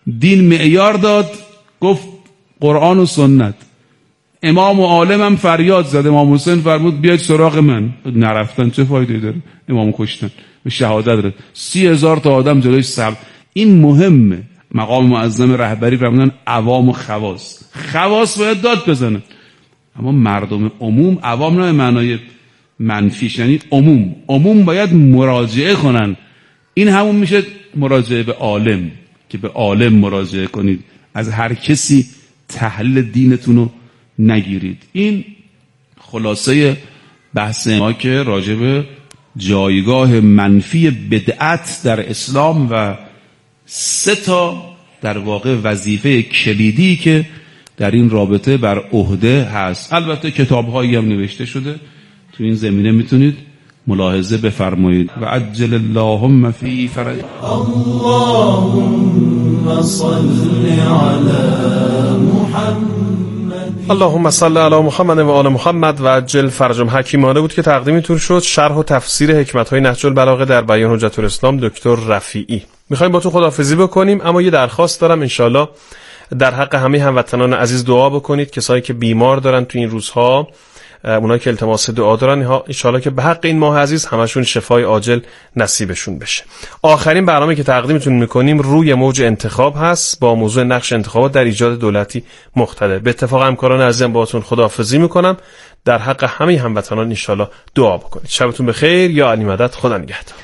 دین معیار داد، گفت قرآن و سنت. امام و عالمم فریاد زد، امام حسین فرمود بیاید سراغ من. نرفتن، چه فایده داره؟ امام کشتن، به شهادت رسید. 30,000 تا آدم جلوی صف. این مهمه. مقام معظم رهبری فرمودن عوام و خواص باید داد بزنن، اما مردم عموم، عوام نه معنای منفیش، یعنی عموم باید مراجعه کنن. این همون میشه مراجعه به عالم، که به عالم مراجعه کنید، از هر کسی تحلیل دینتون رو نگیرید. این خلاصه بحث ما که راجع به جایگاه منفی بدعت در اسلام و 3 تا در واقع وظیفه کلیدی که در این رابطه بر عهده هست. البته کتاب‌هایی هم نوشته شده تو این زمینه، میتونید ملاحظه بفرمایید. و عجل اللهم فی فرج. اللهم صل علی محمد. اللهم صل علی محمد و آل محمد و عجل فرجهم. حکیمانه بود که تقدیمتون شد شرح و تفسیر حکمت‌های نهج البلاغه در بیان حجت الاسلام دکتر رفیعی. میخوایم با تو خداحافظی بکنیم، اما یه درخواست دارم، انشالله در حق همه هموطنان عزیز دعا بکنید. کسایی که بیمار دارن تو این روزها، اونایی که التماس دعا دارن، انشالله که به حق این ماه عزیز همشون شفای عاجل نصیبشون بشه. آخرین برنامه که تقدیمتون میکنیم روی موج انتخاب هست با موضوع نقش انتخابات در ایجاد دولتی مقتدر. به اتفاق همکاران عزیزم باهاتون خداحافظی میکنم. در حق همه هموطنان انشالله دعا بکنید. شبتون بخیر، یا علی مدد، خدا نگهدار.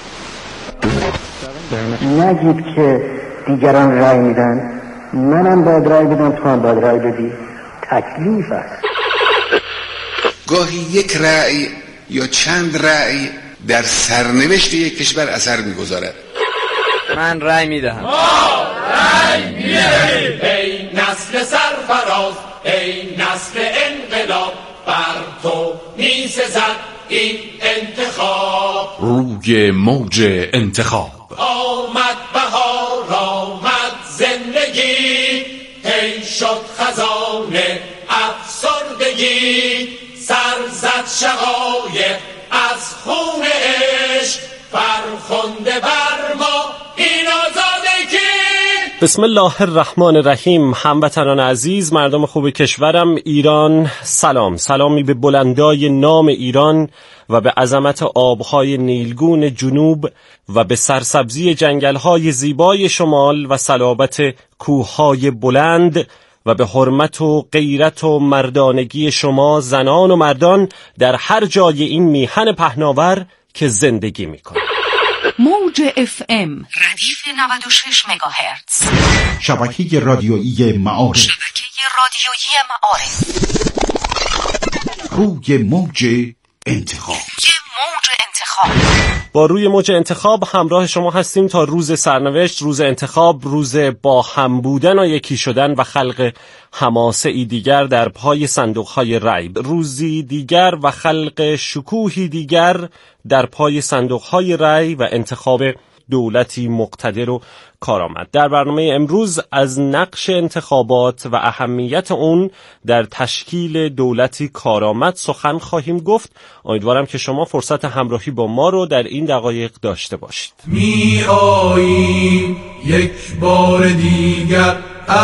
نگید که دیگران رای میدن، منم باید رای بدم، تو هم باید رای بدی. تکلیف است. گاهی یک رأی یا چند رأی در سرنوشت یک کشور اثر میگذارد. من رأی میدهم. رأی میدهیم. ای نسل سرفراز، ای نسل انقلاب، بر تو میسزد این انتخاب. روی موج انتخاب. آمد بهار، آمد زندگی، هی شد خزانه افسردگی، سر زد شقایق از خون عشق، فرخنده بر ما این آزادگی. بسم الله الرحمن الرحیم. هموطنان عزیز، مردم خوب کشورم ایران، سلامی به بلندای نام ایران و به عظمت آبهای نیلگون جنوب و به سرسبزی جنگلهای زیبای شمال و صلابت کوههای بلند و به حرمت و غیرت و مردانگی شما زنان و مردان در هر جای این میهن پهناور که زندگی میکنید. موج FM ردیف 96 مگاهرتز، شبکه رادیویی معارف. روی موج انتخاب. با روی موج انتخاب همراه شما هستیم تا روز سرنوشت، روز انتخاب، روز با هم بودن و یکی شدن و خلق حماسه‌ای دیگر در پای صندوق‌های رای، روزی دیگر و خلق شکوهی دیگر در پای صندوق‌های رای و انتخاب دولتی مقتدر و کارآمد. در برنامه امروز از نقش انتخابات و اهمیت اون در تشکیل دولتی کارآمد سخن خواهیم گفت. امیدوارم که شما فرصت همراهی با ما رو در این دقایق داشته باشید. می آییم یک بار دیگر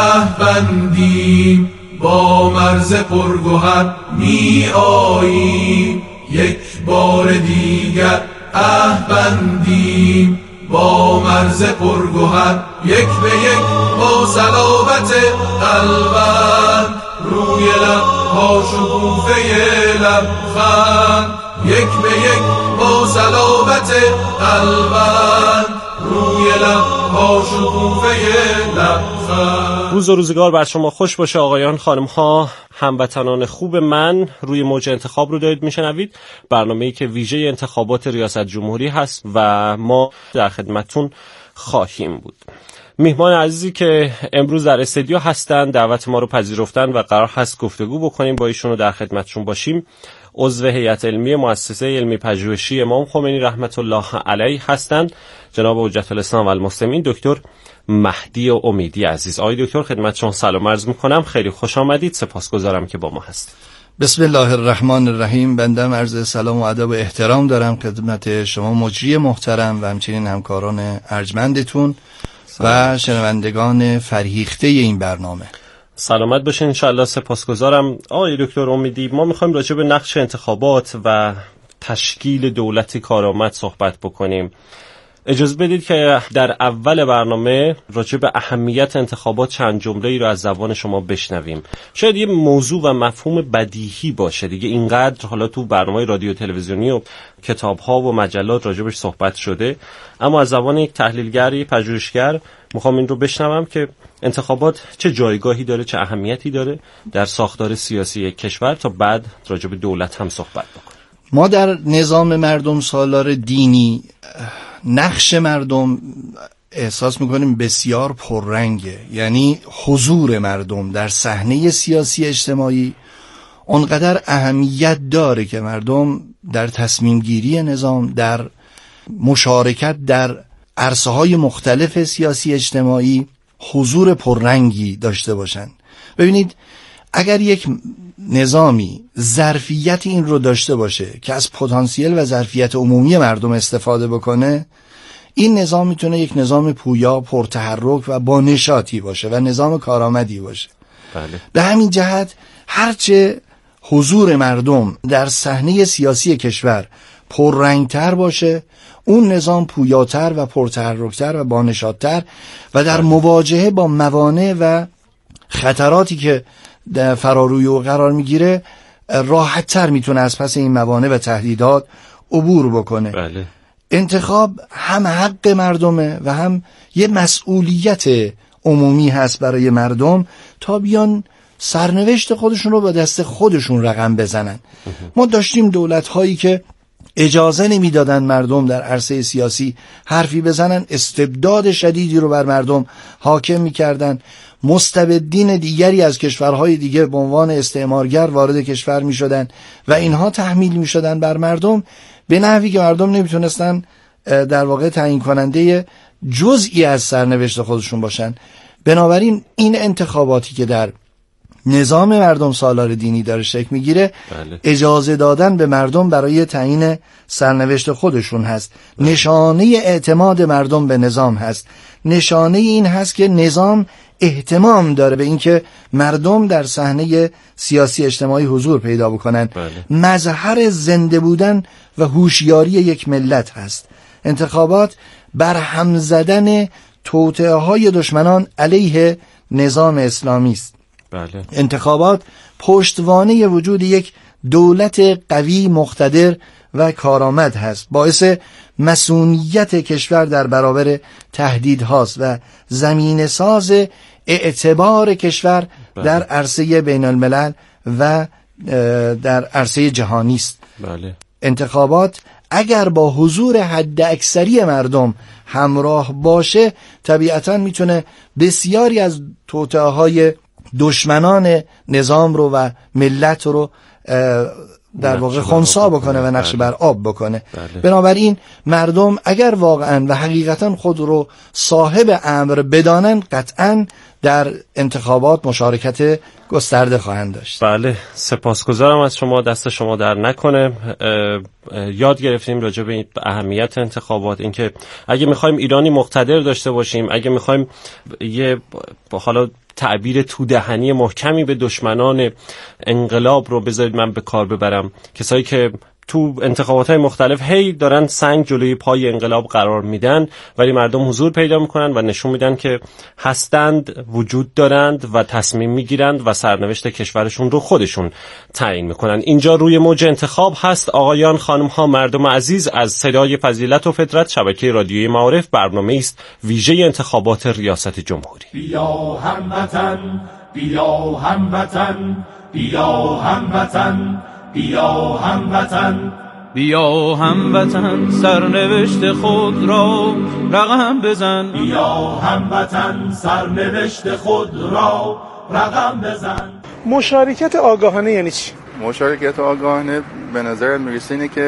عهد با مرز پرگوهر، می آییم یک بار دیگر عهد با مرز پرگوهر، یک به یک با صلابت قلبند، روی لب با شکوفه لبخند، یک به یک با صلابت قلبند، روی لب با شکوفه لبخند. روز و روزگار بر شما خوش باشه آقایان، خانم ها، هموطنان خوب من. روی موج انتخاب رو دارید میشنوید، برنامه‌ای که ویژه انتخابات ریاست جمهوری هست و ما در خدمتتون خواهیم بود. میهمان عزیزی که امروز در استودیو هستن دعوت ما رو پذیرفتن و قرار هست گفتگو بکنیم با ایشون و در خدمتشون باشیم. عضو هیئت علمی مؤسسه علمی پژوهشی امام خمینی رحمت الله علیه هستند، جناب حجت الاسلام و المسلمین دکتر مهدی امیدی عزیز. آقای دکتر خدمت شما سلام عرض میکنم، خیلی خوش آمدید، سپاسگزارم که با ما هستید. بسم الله الرحمن الرحیم. بنده عرض سلام و ادب و احترام دارم خدمت شما مجری محترم و همچنین همکاران ارجمندتون و شنوندگان فرهیخته این برنامه. سلامت باشین انشاءالله. سپاسگزارم آقای دکتر امیدی. ما میخوایم راجع به نقش انتخابات و تشکیل دولت کارآمد صحبت بکنیم. اجازه بدید که در اول برنامه راجع به اهمیت انتخابات چند جمله‌ای رو از زبان شما بشنویم. شاید یه موضوع و مفهوم بدیهی باشه دیگه، اینقدر حالا تو برنامه رادیو تلویزیونی و کتاب‌ها و مجلات راجعش صحبت شده، اما از زبان یک تحلیلگری، پژوهشگر میخوام این رو بشنوم که انتخابات چه جایگاهی داره، چه اهمیتی داره در ساختار سیاسی کشور، تا بعد راجع به دولت هم صحبت بکنیم. ما در نظام مردم سالار دینی نقش مردم احساس میکنیم بسیار پررنگه، یعنی حضور مردم در صحنه سیاسی اجتماعی اونقدر اهمیت داره که مردم در تصمیم گیری نظام، در مشارکت در عرصه‌های مختلف سیاسی اجتماعی حضور پررنگی داشته باشن. ببینید اگر یک نظامی ظرفیت این رو داشته باشه که از پتانسیل و ظرفیت عمومی مردم استفاده بکنه، این نظام میتونه یک نظام پویا، پرتحرک و با نشاطی باشه و نظام کارآمدی باشه. بله. به همین جهت هرچه حضور مردم در صحنه سیاسی کشور پررنگتر باشه، اون نظام پویاتر و پرتحرکتر و با نشاطتر و در مواجهه با موانع و خطراتی که در فراروی او قرار میگیره راحت تر میتونه از پس این موانع و تهدیدات عبور بکنه. بله. انتخاب هم حق مردمه و هم یه مسئولیت عمومی هست برای مردم تا بیان سرنوشت خودشون رو با دست خودشون رقم بزنن. ما داشتیم دولت هایی که اجازه نمیدادن مردم در عرصه سیاسی حرفی بزنن، استبداد شدیدی رو بر مردم حاکم میکردن. مستبدین دیگری از کشورهای دیگه به عنوان استعمارگر وارد کشور میشدن و اینها تحمیل میشدن بر مردم به نحوی که مردم نمیتونستن در واقع تعیین کننده جزئی از سرنوشت خودشون باشن. بنابراین این انتخاباتی که در نظام مردم سالار دینی داره شکل میگیره، بله. اجازه دادن به مردم برای تعیین سرنوشت خودشون هست. نشانه اعتماد مردم به نظام هست. نشانه این هست که نظام اهتمام داره به اینکه مردم در صحنه سیاسی اجتماعی حضور پیدا بکنن. بله. مظهر زنده بودن و هوشیاری یک ملت هست. انتخابات برهم زدن توطئه‌های دشمنان علیه نظام اسلامی است. بله. انتخابات پشتوانه وجود یک دولت قوی، مقتدر و کارآمد هست. باعث مسئولیت کشور در برابر تهدیدهاست و زمینه ساز اعتبار کشور در عرصه بین الملل و در عرصه جهانی است. بله. انتخابات اگر با حضور حد اکثری مردم همراه باشه، طبیعتاً میتونه بسیاری از توطئه‌های دشمنان نظام رو و ملت رو در واقع خنثی بکنه و نقش بر آب بکنه. بله. بنابراین مردم اگر واقعا و حقیقتا خود رو صاحب امر بدانن، قطعا در انتخابات مشارکت گسترده خواهند داشت. بله، سپاسگزارم از شما، دست شما در نکنه. یاد گرفتیم راجع به اهمیت انتخابات، اینکه اگه میخوایم ایرانی مقتدر داشته باشیم، اگه میخوایم یه حالا تعبیر تودهنی محکمی به دشمنان انقلاب رو بذارید من به کار ببرم، کسایی که تو انتخابات‌های مختلف هی دارن سنگ جلوی پای انقلاب قرار میدن، ولی مردم حضور پیدا میکنن و نشون میدن که هستند، وجود دارند و تصمیم میگیرند و سرنوشت کشورشون رو خودشون تعیین میکنن. اینجا روی موج انتخاب هست. آقایان، خانم‌ها، مردم عزیز، از صدای فضیلت و فطرت، شبکه رادیویی معارف، برنامه است ویژه انتخابات ریاست جمهوری. بیا هموطن، بیا هموطن، بیا هموطن، بیا هموطن، بیا هموطن، سرنوشت خود را رقم بزن. بیا هموطن، سرنوشت خود را رقم بزن. مشارکت آگاهانه یعنی چی؟ مشارکت آگاهانه به نظر میرسه اینه که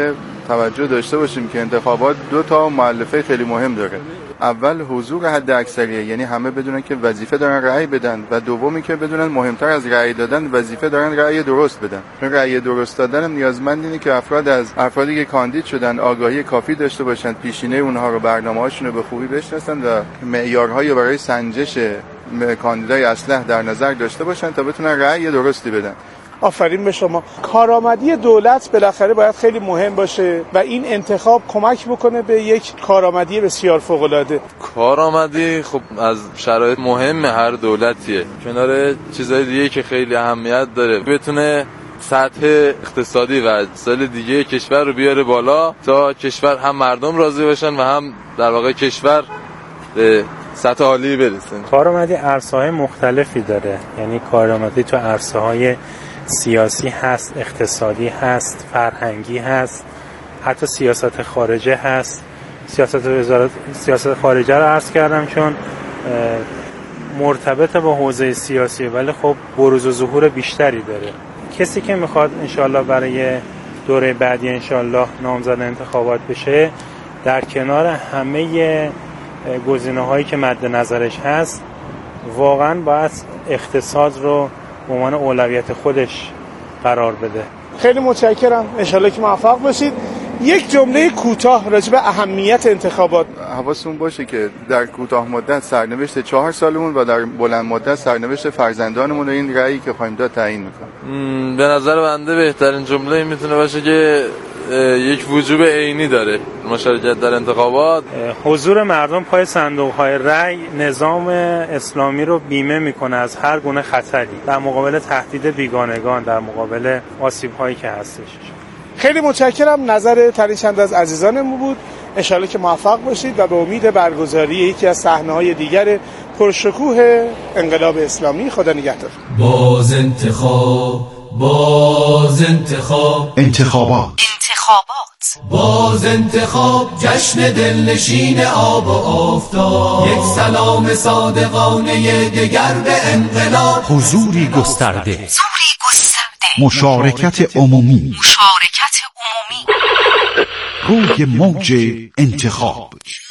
توجه داشته باشیم که انتخابات 2 تا مؤلفه خیلی مهم داره. اول حضور حد اکثریه، یعنی همه بدونن که وظیفه دارن رأی بدن، و دومی که بدونن مهمتر از رأی دادن وظیفه دارن رأی درست بدن. رأی درست دادن نیازمند اینه که افرادی که کاندید شدن آگاهی کافی داشته باشن، پیشینه اونها رو، برنامه‌هاشون رو به خوبی بشناسن و معیارهای برای سنجش کاندیدای اصلح در نظر داشته باشن تا بتونن رأی درستی بدن. آفرین به شما. کارآمدی دولت بالاخره باید خیلی مهم باشه و این انتخاب کمک بکنه به یک کارآمدی بسیار فوق‌العاده. کارآمدی خب از شرایط مهم هر دولتیه، کنار چیزای دیگه که خیلی اهمیت داره، بتونه سطح اقتصادی و سال دیگه کشور رو بیاره بالا تا کشور هم مردم راضی باشن و هم در واقع کشور به سطح عالی برسه. کارآمدی عرصه‌های مختلفی داره، یعنی کارآمدی تو عرصه‌های سیاسی هست، اقتصادی هست، فرهنگی هست، حتی سیاست خارجه هست. سیاست خارجه رو عرض کردم چون مرتبط با حوزه سیاسی، ولی خب بروز و ظهور بیشتری داره. کسی که میخواد انشالله برای دوره بعدی انشالله نامزد انتخابات بشه، در کنار همه گزینه‌هایی که مد نظرش هست، واقعا باید اقتصاد رو به عنوان اولویت خودش قرار بده. خیلی متشکرم، انشالله که موفق باشید. یک جمله کوتاه راجع به اهمیت انتخابات. حواستون باشه که در کوتاه مدت سرنوشت 4 سالمون و در بلند مدت سرنوشت فرزندانمون رو این رأیی که خواهیم داد تعیین میکنه. به نظر بنده بهترین جمله میتونه باشه که یک وجوب عینی داره مشارکت در انتخابات. حضور مردم پای صندوق‌های رأی نظام اسلامی رو بیمه میکنه از هر گونه خطری در مقابل تهدید بیگانگان، در مقابل آسیب‌هایی که هستش. خیلی متشکرم. نظر تنیشنده از عزیزانمون بود. انشالله که موفق باشید و به امید برگزاری یکی از صحنه‌های دیگر پرشکوه انقلاب اسلامی. خدا نگهدار. انتخابات باز انتخاب جشن دلنشین آب و آفتاب، یک سلام صادقانه دگر به انقلاب، حضوری گسترده، مشارکت عمومی روی موج انتخاب.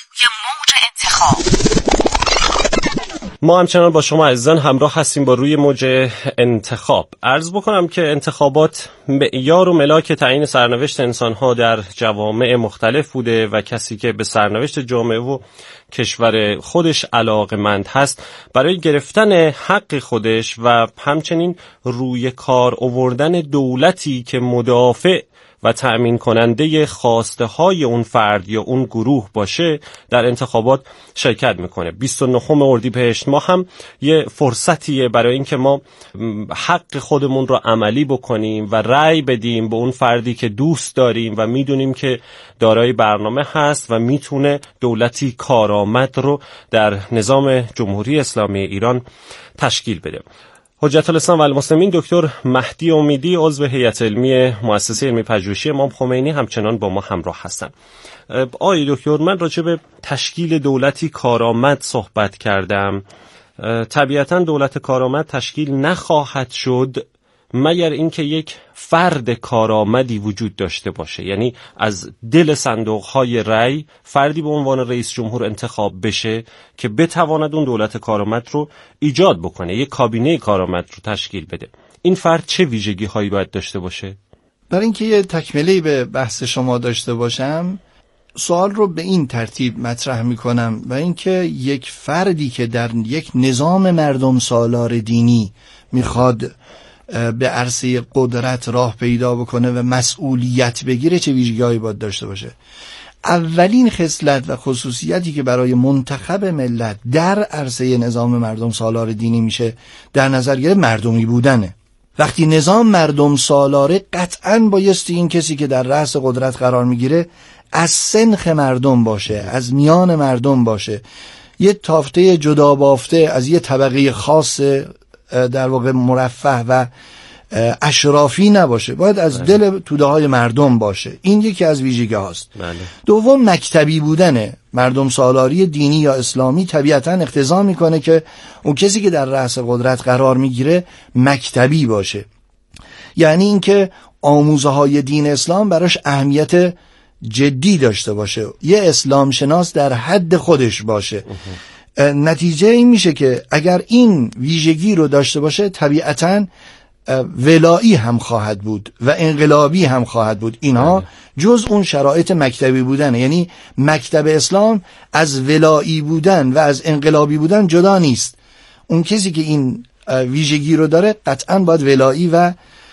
ما همچنان با شما عزیزان همراه هستیم با روی موج انتخاب. عرض بکنم که انتخابات معیار و ملاک تعیین سرنوشت انسان‌ها در جوامع مختلف بوده و کسی که به سرنوشت جامعه و کشور خودش علاقه‌مند هست برای گرفتن حق خودش و همچنین روی کار آوردن دولتی که مدافع و تأمین کننده خواسته های اون فرد یا اون گروه باشه در انتخابات شرکت میکنه. 29 اردیبهشت ما هم یه فرصتیه برای اینکه ما حق خودمون رو عملی بکنیم و رأی بدیم به اون فردی که دوست داریم و میدونیم که دارای برنامه هست و میتونه دولتی کارآمد رو در نظام جمهوری اسلامی ایران تشکیل بده. حجت الاسلام و المسلمین دکتر مهدی امیدی عضو هیئت علمی مؤسسه علمی پژوهشی امام خمینی همچنان با ما همراه هستند. آقای دکتر، من راجع به تشکیل دولتی کارآمد صحبت کردم. طبیعتاً دولت کارآمد تشکیل نخواهد شد مگر اینکه یک فرد کارآمدی وجود داشته باشه، یعنی از دل صندوق‌های رأی فردی به عنوان رئیس جمهور انتخاب بشه که بتواند اون دولت کارآمد رو ایجاد بکنه، یک کابینه کارآمد رو تشکیل بده. این فرد چه ویژگی‌هایی باید داشته باشه؟ برای اینکه یه تکمله به بحث شما داشته باشم، سوال رو به این ترتیب مطرح میکنم و اینکه یک فردی که در یک نظام مردم سالار دینی میخواد به عرصه قدرت راه پیدا بکنه و مسئولیت بگیره چه ویژگی‌هایی باید داشته باشه؟ اولین خصلت و خصوصیتی که برای منتخب ملت در عرصه نظام مردم سالار دینی میشه در نظر گرفت مردمی بودنه. وقتی نظام مردم سالاره قطعاً بایستی این کسی که در رأس قدرت قرار میگیره از سنخ مردم باشه، از میان مردم باشه، یه تافته جدا بافته از یه طبقه خاص در واقع مرفه و اشرافی نباشه، باید از دل توده های مردم باشه. این یکی از ویژگی هاست. دوم مکتبی بودنه. مردم سالاری دینی یا اسلامی طبیعتاً اقتضا میکنه که اون کسی که در رأس قدرت قرار میگیره مکتبی باشه، یعنی اینکه آموزه های دین اسلام براش اهمیت جدی داشته باشه، یه اسلام شناس در حد خودش باشه. نتیجه این میشه که اگر این ویژگی رو داشته باشه طبیعتاً ولایی هم خواهد بود و انقلابی هم خواهد بود. اینها جز اون شرایط مکتبی بودن، یعنی مکتب اسلام از ولایی بودن و از انقلابی بودن جدا نیست. اون کسی که این ویژگی رو داره قطعاً باید ولایی و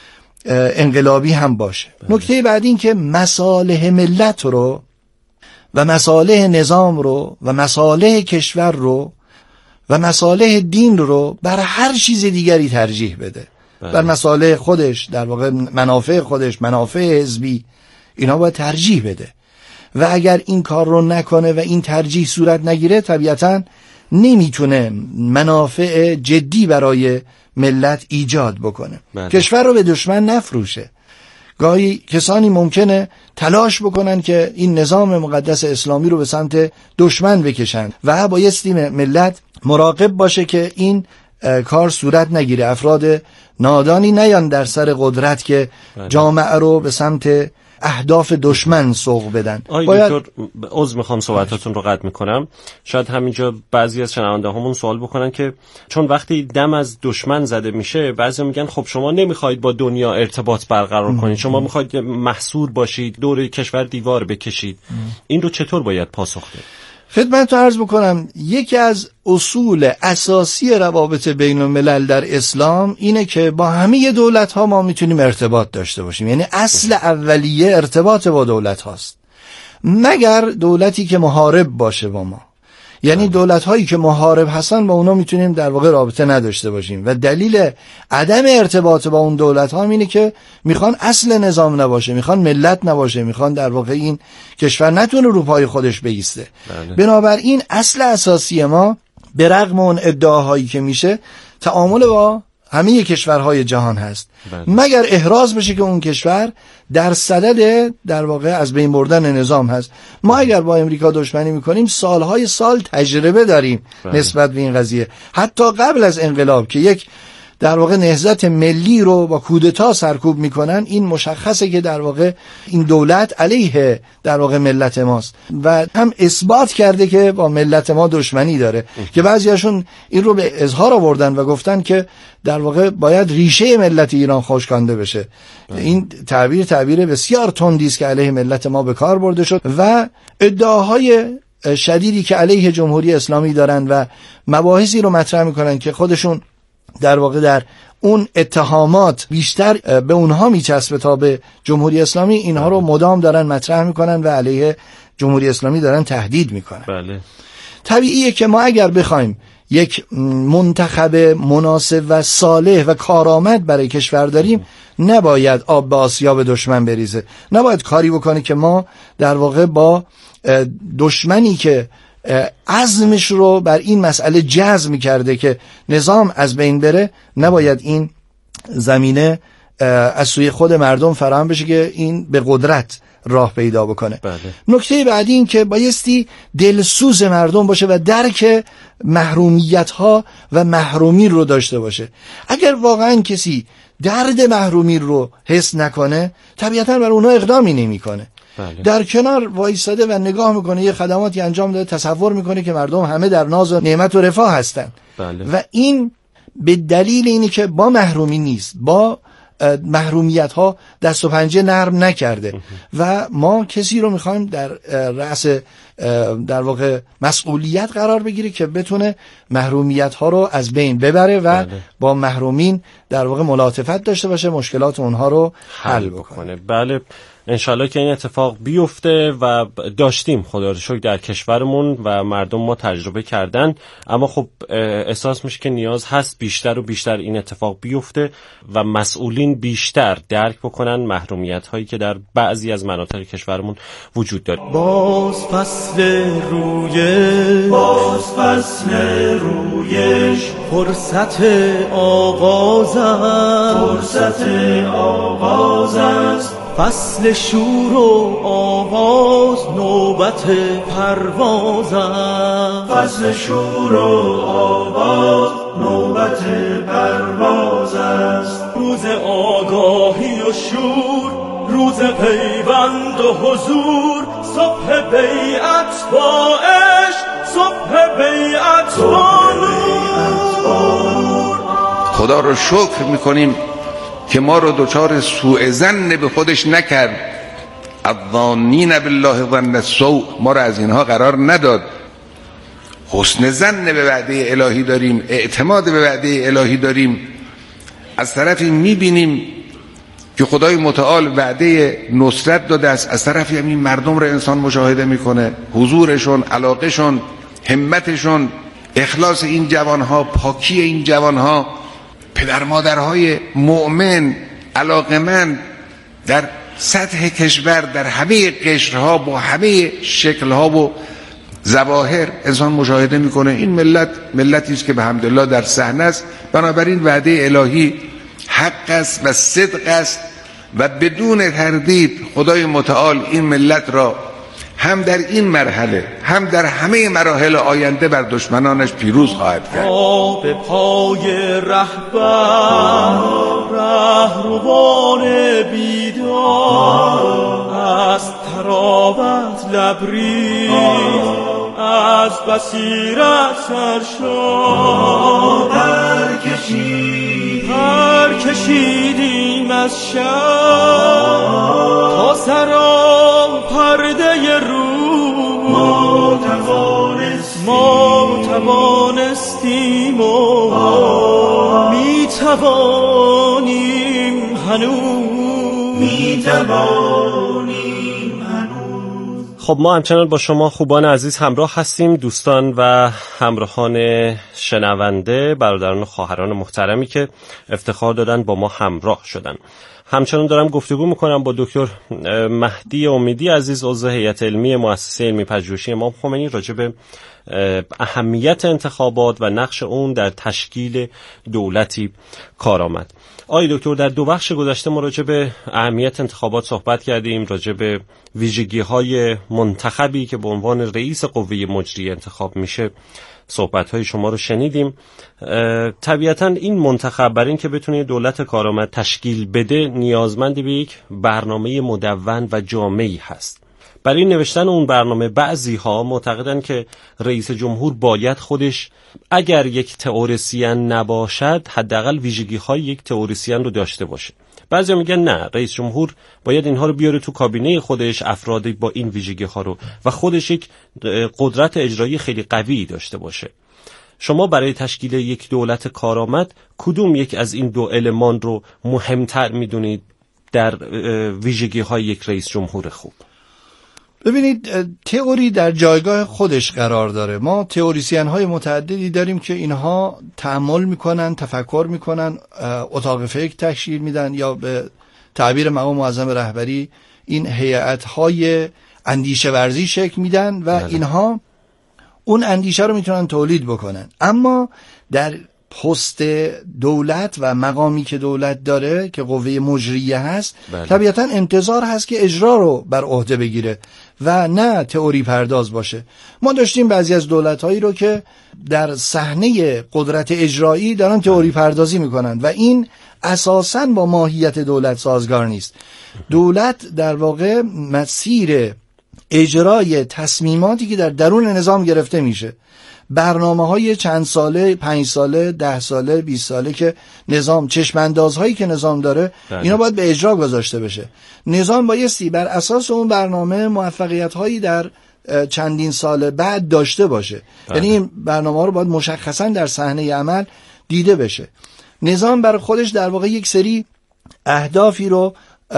انقلابی هم باشه. نکته بعد این که مصالح ملت رو و مصالح نظام رو و مصالح کشور رو و مصالح دین رو بر هر چیز دیگری ترجیح بده. بر مصالح خودش، در واقع منافع خودش، منافع حزبی، اینا باید ترجیح بده و اگر این کار رو نکنه و این ترجیح صورت نگیره طبیعتاً نمیتونه منافع جدی برای ملت ایجاد بکنه. کشور رو به دشمن نفروشه. گاهی کسانی ممکنه تلاش بکنن که این نظام مقدس اسلامی رو به سمت دشمن بکشن و بایستی ملت مراقب باشه که این کار صورت نگیره. افراد نادانی نیان در سر قدرت که جامعه رو به سمت اهداف دشمن سوق بدن. دکتر عذر میخوام صحبتاتون رو قطع میکنم. شاید همینجا بعضی از شنونده همون سوال بکنن که چون وقتی دم از دشمن زده میشه بعضی میگن خب شما نمیخواید با دنیا ارتباط برقرار کنید، شما میخواید محصور باشید، دور کشور دیوار بکشید. این رو چطور باید پاسخ داد؟ خدمت رو عرض بکنم یکی از اصول اساسی روابط بین الملل در اسلام اینه که با همه دولت ها ما میتونیم ارتباط داشته باشیم، یعنی اصل اولیه ارتباط با دولت هاست، مگر دولتی که محارب باشه با ما. یعنی دولت هایی که محارب هستن با اونا میتونیم در واقع رابطه نداشته باشیم و دلیل عدم ارتباط با اون دولت ها اینه که میخوان اصل نظام نباشه، میخوان ملت نباشه، میخوان در واقع این کشور نتونه رو پای خودش بایسته. بنابراین اصل اساسی ما به رغم اون ادعاهایی که میشه تعامل با همه کشورهای جهان هست، مگر احراز بشه که اون کشور در صدد در واقع از بین بردن نظام هست. ما اگر با امریکا دشمنی میکنیم سالهای سال تجربه داریم نسبت به این قضیه، حتی قبل از انقلاب که یک در واقع نهضت ملی رو با کودتا سرکوب میکنن، این مشخصه که در واقع این دولت علیه در واقع ملت ماست و هم اثبات کرده که با ملت ما دشمنی داره که بعضیاشون این رو به اظهار آوردن و گفتن که در واقع باید ریشه ملت ایران خشکانده بشه. این تعبیر بسیار تندی است که علیه ملت ما به کار برده شد و ادعاهای شدیدی که علیه جمهوری اسلامی دارن و مباحثی رو مطرح میکنن که خودشون در واقع در اون اتهامات بیشتر به اونها میچسبه تا به جمهوری اسلامی، اینها رو مدام دارن مطرح میکنن و علیه جمهوری اسلامی دارن تهدید میکنن. بله. طبیعیه که ما اگر بخوایم یک منتخب مناسب و صالح و کارآمد برای کشور داریم نباید آب به آسیاب دشمن بریزه، نباید کاری بکنه که ما در واقع با دشمنی که عزمش رو بر این مسئله جزم کرده که نظام از بین بره، نباید این زمینه از سوی خود مردم فراهم بشه که این به قدرت راه پیدا بکنه. نکته بعدی این که بایستی دلسوز مردم باشه و درک محرومیت ها و محرومی رو داشته باشه. اگر واقعا کسی درد محرومی رو حس نکنه طبیعتا بر اونها اقدامی نمی کنه. در کنار وایستاده و نگاه میکنه، یه خدماتی انجام داده، تصور میکنه که مردم همه در ناز و نعمت و رفاه هستن. و این به دلیل اینی که با محرومی نیست، با محرومیت ها دست و پنجه نرم نکرده و ما کسی رو میخوایم در رأس در واقع مسئولیت قرار بگیره که بتونه محرومیت ها رو از بین ببره و با محرومین در واقع ملاطفت داشته باشه، مشکلات اونها رو حل بکنه. بله، انشالله که این اتفاق بیفته و داشتیم خدا رو شکر در کشورمون و مردم ما تجربه کردن، اما خب احساس میشه که نیاز هست بیشتر و بیشتر این اتفاق بیفته و مسئولین بیشتر درک بکنن محرومیت هایی که در بعضی از مناطق کشورمون وجود داره. باز فصل رویش فرصت آغاز است فصل شور و آواز نوبت پرواز است فصل شور و آواز نوبت پرواز است روز آگاهی و شور، روز پیوند و حضور، صبح بیعت با عشق، صبح بیعت با نور. خدا رو شکر میکنیم که ما رو دچار سوء ظن به خودش نکرد. الظانین بالله ظن السوء، ما رو از اینها قرار نداد. حسن ظن به وعده الهی داریم، اعتماد به وعده الهی داریم. از طرفی میبینیم که خدای متعال وعده نصرت داده است، از طرفی هم این مردم رو انسان مشاهده میکنه، حضورشون، علاقهشون، همتشون، اخلاص این جوانها، پاکی این جوانها، پدر مادرهای مؤمن علاقمند در سطح کشور، در همه قشرها با همه شکلها و ظواهر انسان مشاهده میکنه. این ملتی است که به حمدالله در صحنه است. بنابراین وعده الهی حق است و صدق است و بدون تردید خدای متعال این ملت را هم در این مرحله هم در همه مراحل آینده بر دشمنانش پیروز خواهد کرد. به پای رهروان بیدار از تراوت لبریز، از بصیرت سرشار پر کشیدیم از شب تا سرا پرده روز. ما توانستیم و می توانیم هنوز. خب ما همچنان با شما خوبان عزیز همراه هستیم، دوستان و همراهان شنونده، برادران و خواهران محترمی که افتخار دادن با ما همراه شدن. همچنان دارم گفتگو میکنم با دکتر مهدی امیدی عزیز، عضو هیئت علمی مؤسسه علمی پژوهشی امام خمینی، راجع به اهمیت انتخابات و نقش اون در تشکیل دولتی کارآمد. آقای دکتر، در دو بخش گذشته ما راجع به اهمیت انتخابات صحبت کردیم، راجع به ویژگی‌های منتخبی که به عنوان رئیس قوه مجریه انتخاب میشه صحبت‌های شما رو شنیدیم. طبیعتاً این منتخب برای این که بتونه دولت کارآمد تشکیل بده نیازمند به یک برنامه مدون و جامعی هست. برای نوشتن اون برنامه بعضی‌ها معتقدن که رئیس جمهور باید خودش اگر یک تئوریسین نباشد حداقل ویژگی‌های یک تئوریسین رو داشته باشه. بعضیا میگن نه، رئیس جمهور باید اینها رو بیاره تو کابینه خودش، افرادی با این ویژگی‌ها رو، و خودش یک قدرت اجرایی خیلی قوی داشته باشه. شما برای تشکیل یک دولت کارآمد کدوم یک از این دو المان رو مهمتر میدونید در ویژگی‌های یک رئیس جمهور خوب؟ ببینید، تئوری در جایگاه خودش قرار داره. ما تئوریسین های متعددی داریم که اینها تأمل میکنن، تفکر میکنن، اتاق فکر تشکیل میدن، یا به تعبیر مقام معظم رهبری این هیئت های اندیشه ورزی شکل میدن و اینها اون اندیشه رو میتونن تولید بکنن. اما در پست دولت و مقامی که دولت داره که قوه مجریه هست، طبیعتا انتظار هست که اجرا رو بر عهده بگیره و نه تئوری پرداز باشه. ما داشتیم بعضی از دولت‌هایی رو که در صحنه قدرت اجرایی دارن تئوری پردازی میکنن و این اساساً با ماهیت دولت سازگار نیست. دولت در واقع مسیر اجرای تصمیماتی که در درون نظام گرفته میشه، برنامه‌های چند ساله، 5 ساله، 10 ساله، 20 ساله که نظام، چشم‌اندازهایی که نظام داره، اینا باید به اجرا گذاشته بشه. نظام بایستی بر اساس اون برنامه موفقیت‌هایی در چندین سال بعد داشته باشه. یعنی این برنامه‌ها رو باید مشخصاً در صحنه عمل دیده بشه. نظام برای خودش در واقع یک سری اهدافی رو،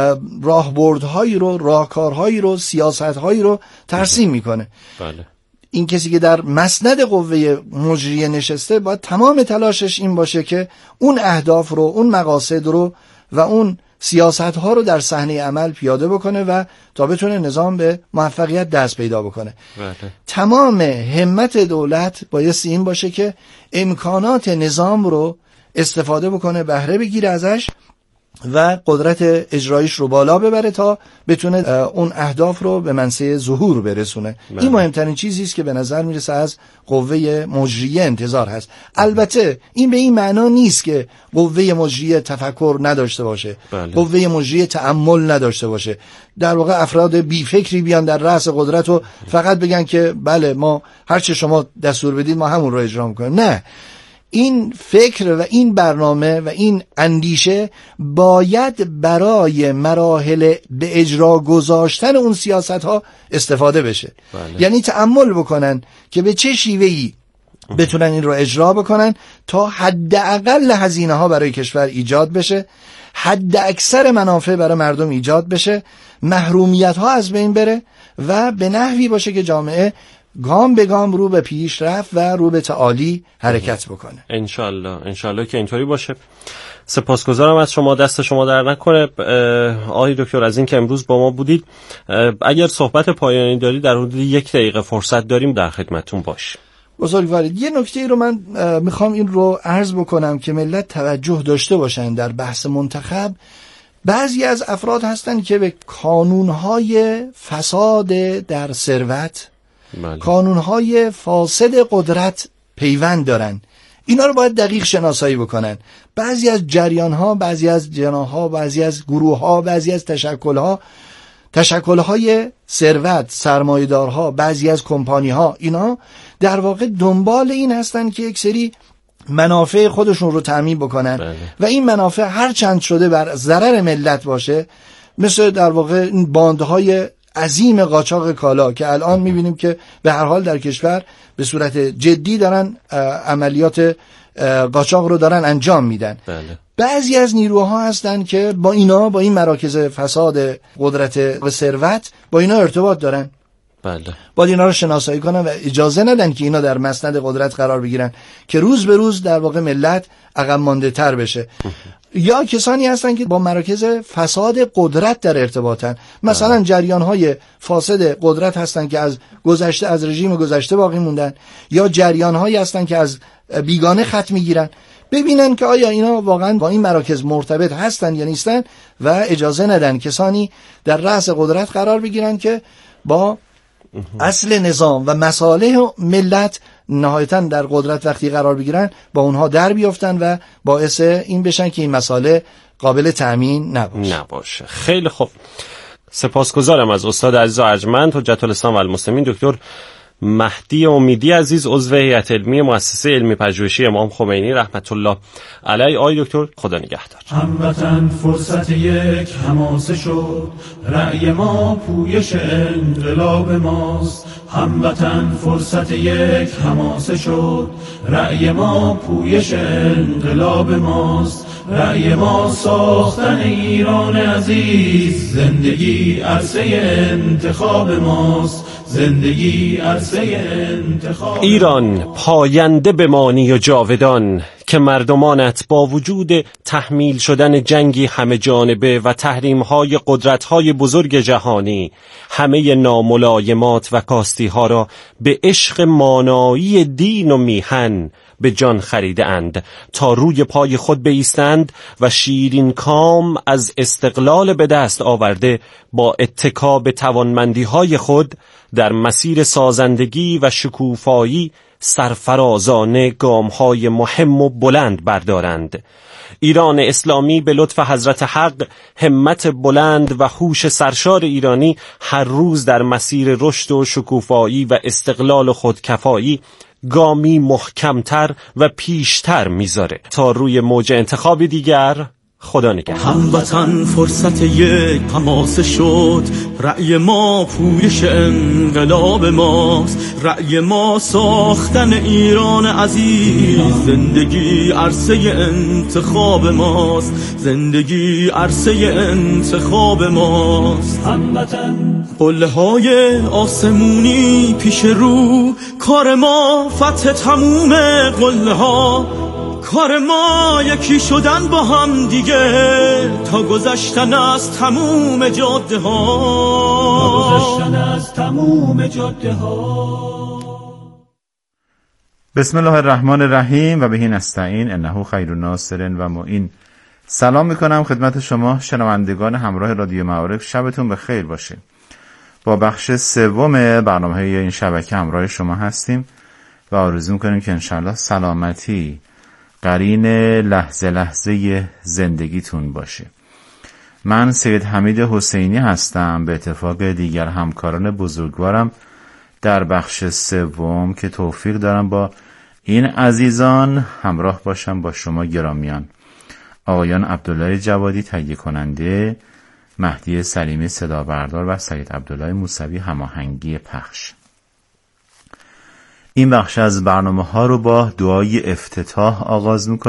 راهبردهایی رو، راهکارهایی رو، سیاست‌هایی رو ترسیم میکنه. بله. این کسی که در مسند قوه مجریه نشسته باید تمام تلاشش این باشه که اون اهداف رو، اون مقاصد رو و اون سیاست‌ها رو در صحنه عمل پیاده بکنه و تا بتونه نظام به موفقیت دست پیدا بکنه. بله. تمام همت دولت بایستی این باشه که امکانات نظام رو استفاده بکنه، بهره بگیره ازش و قدرت اجرایش رو بالا ببره تا بتونه اون اهداف رو به منصه ظهور برسونه. این مهمترین چیزی است که به نظر میرسه از قوه مجریه انتظار هست. البته این به این معنا نیست که قوه مجریه تفکر نداشته باشه، قوه مجریه تأمل نداشته باشه. در واقع افراد بی فکری بیان در رأس قدرت و فقط بگن که بله ما هر چه شما دستور بدید ما همون رو اجرا میکنیم. نه، این فکر و این برنامه و این اندیشه باید برای مراحل به اجرا گذاشتن اون سیاست ها استفاده بشه. یعنی تأمل بکنن که به چه شیوهی بتونن این رو اجرا بکنن تا حداقل هزینه ها برای کشور ایجاد بشه، حد اکثر منافع برای مردم ایجاد بشه، محرومیت ها از بین بره و به نحوی باشه که جامعه گام به گام رو به پیشرفت و رو به تعالی حرکت بکنه. انشالله که اینطوری باشه. سپاسگزارم از شما، دست شما در نکنه. آقای دکتر از این که امروز با ما بودید، اگر صحبت پایانی داری در حدود 1 دقیقه فرصت داریم در خدمتتون باش. بزرگوارید، یه نکته رو من میخوام این رو عرض بکنم که ملت توجه داشته باشن در بحث منتخب. بعضی از افراد هستن که به کانونهای فساد در ثروت، کانونهای فاسد قدرت پیوند دارن. اینا رو باید دقیق شناسایی بکنن. بعضی از جریانها، بعضی از جناحها، بعضی از گروهها، بعضی از تشکلهای ثروت، سرمایه‌دارها، بعضی از کمپانی‌ها، اینا در واقع دنبال این هستن که یک سری منافع خودشون رو تأمین بکنن و این منافع هر چند شده بر ضرر ملت باشه، مثل در واقع این باندهای عظیم قاچاق کالا که الان میبینیم که به هر حال در کشور به صورت جدی دارن عملیات قاچاق رو دارن انجام میدن. بعضی از نیروها هستن که با این مراکز فساد قدرت و ثروت با اینا ارتباط دارن. باید اینا رو شناسایی کنن و اجازه ندن که اینا در مسند قدرت قرار بگیرن که روز به روز در واقع ملت عقب مانده تر بشه. یا کسانی هستن که با مراکز فساد قدرت در ارتباطن، مثلا جریان‌های فاسد قدرت هستن که از گذشته، از رژیم گذشته باقی موندن، یا جریان‌هایی هستن که از بیگانه خط میگیرن. ببینن که آیا اینا واقعا با این مراکز مرتبط هستن یا نیستن و اجازه ندن کسانی در رأس قدرت قرار بگیرن که با اصل نظام و مصالح ملت نهایتاً در قدرت وقتی قرار بگیرن با اونها در بیافتن و باعث این بشن که این مصالح قابل تأمین نباشه. خیلی خوب، سپاسگزارم از استاد عزیز و ارجمند حجت الاسلام و المسلمین دکتر مهدی امیدی عزیز، عضو هیئت علمی مؤسسه علمی پژوهشی امام خمینی رحمت الله علیه. آقای دکتر خدا نگهدار. هموطن فرصت یک حماسه شد، رأی ما پویش انقلاب ماست. هموطن فرصت یک حماسه شد، رأی ما پویش انقلاب ماست. رأی ما ساختن ایران عزیز، زندگی عرصه انتخاب ماست. زندگی عرصه انتخاب. ایران پاینده بمانی و جاودان، که مردمانت با وجود تحمیل شدن جنگی همه جانبه و تحریم‌های قدرت‌های بزرگ جهانی همه ناملایمات و کاستی‌ها را به عشق مانایی دین و میهن به جان خریده اند تا روی پای خود بایستند و شیرین کام از استقلال به دست آورده با اتکا به توانمندی‌های خود در مسیر سازندگی و شکوفایی سرفرازانه گام‌های مهم و بلند بردارند. ایران اسلامی به لطف حضرت حق، همت بلند و هوش سرشار ایرانی هر روز در مسیر رشد و شکوفایی و استقلال خودکفایی گامی محکمتر و پیشتر میذاره تا روی موج انتخابی دیگر. خدا نگهدار. هموطن فرصت یک حماسه شد، رأی ما پویش انقلاب ماست. رأی ما ساختن ایران عزیز، زندگی عرصه انتخاب ماست. زندگی عرصه انتخاب ماست. هموطن قله های آسمونی پیش رو، کار ما فتح تموم قله ها. کار ما یکی شدن با هم دیگه تا گذشتن از تموم جاده ها. بسم الله الرحمن الرحیم و بهی نستعین انه خیر الناصر و معین. سلام میکنم خدمت شما شنوندگان همراه رادیو معارف. شبتون بخیر باشه. با بخش سوم برنامه این شبکه همراه شما هستیم و آرزو میکنیم که انشالله سلامتی قرین لحظه لحظه زندگیتون باشه. من سید حمید حسینی هستم، به اتفاق دیگر همکاران بزرگوارم در بخش سوم که توفیق دارم با این عزیزان همراه باشم با شما گرامیان. آقایان عبدالله جوادی تهیه کننده، مهدی سلیمی صدا بردار و سید عبدالله موسوی هماهنگی پخش. این بخش از برنامه ها رو با دعای افتتاح آغاز میکنم.